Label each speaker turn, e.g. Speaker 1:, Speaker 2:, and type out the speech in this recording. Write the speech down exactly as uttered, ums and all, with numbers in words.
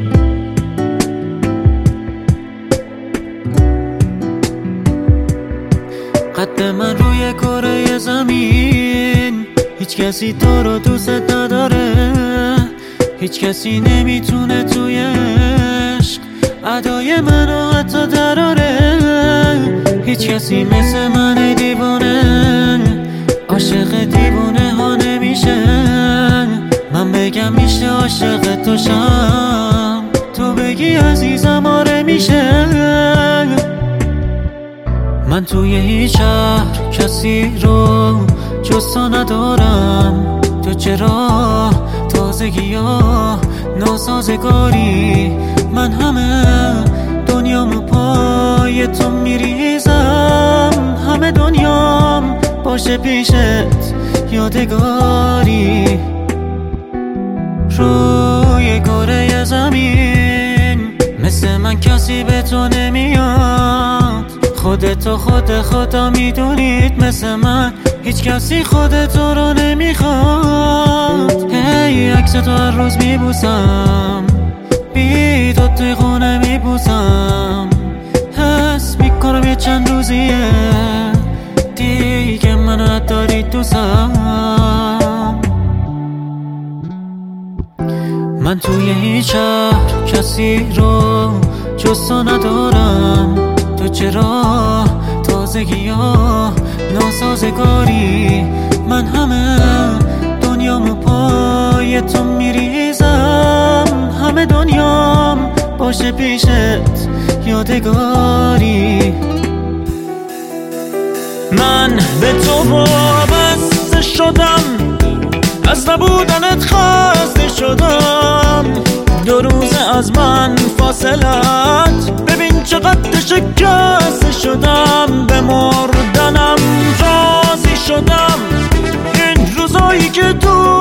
Speaker 1: قد من روی کره زمین، هیچ کسی تو رو دوست نداره، هیچ کسی نمیتونه توی عشق ادای منو حتی دراره. هیچ کسی مثل من دیوانه عاشق دیوانه ها نمیشه. من بگم میشه عاشق تو شم، تو بگی عزیزم آره میشه. من توی هیچ شهر کسی رو جز تو ندارم. تو چرا تازگی ها ناسازگاری؟ من همه دنیامو پای تو میریزم، همه دنیام باشه پیشت یادگاری. روی کره زمین مثل من کسی به تو نمیاد. خودتو خود خدا میدونید، مثل من هیچ کسی خودتو رو نمیخواد. هی عکس تو هر روز میبوسم، بی تو توی خونه میبوسم. حس میکنم یه چند روزیه دیگه منو نداری دوستم. من توی هیچ شهر کسی رو جز تو ندارم. تو چرا تازگی ها ناسازگاری؟ من همه دنیامو پای تو میریزم، همه دنیام باشه پیشت یادگاری. من به تو وابسته شدم، از نبودنت خسته شدم. دو روز از من فاصلت، ببین چقدر شکسته شدم. به مردنم راضی شدم، این روزایی که تو